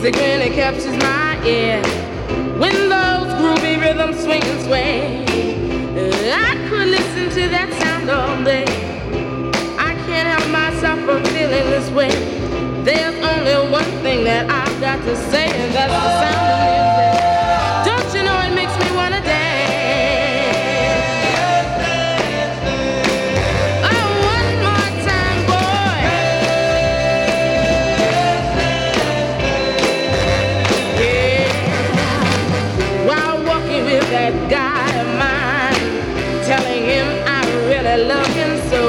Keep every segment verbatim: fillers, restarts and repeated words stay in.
music really captures my ear. When those groovy rhythms swing and sway, I could listen to that sound all day. I can't help myself from feeling this way. There's only one thing that I've got to say, and that's the sound of music. Don't you know it makes me wanna dance? Oh, one more time, boy. Yeah. While walking with that guy of mine, telling him I really love him so,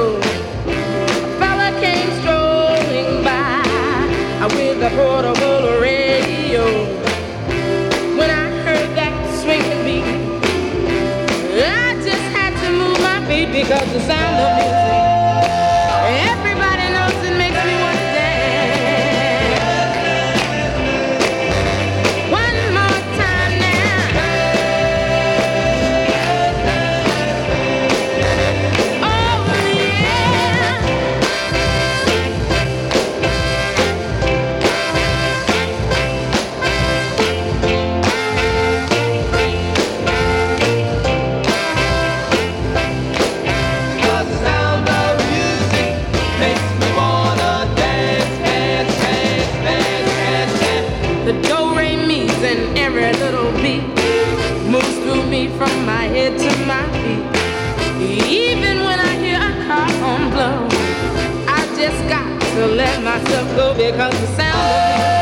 with the portable radio. When I heard that swinging beat, I just had to move my feet because the sound of music, everybody knows it makes me want to dance. One more time now. Oh yeah. The do-re-mi's and every little beat moves through me from my head to my feet. Even when I hear a car horn blow, I just got to let myself go because the sound of music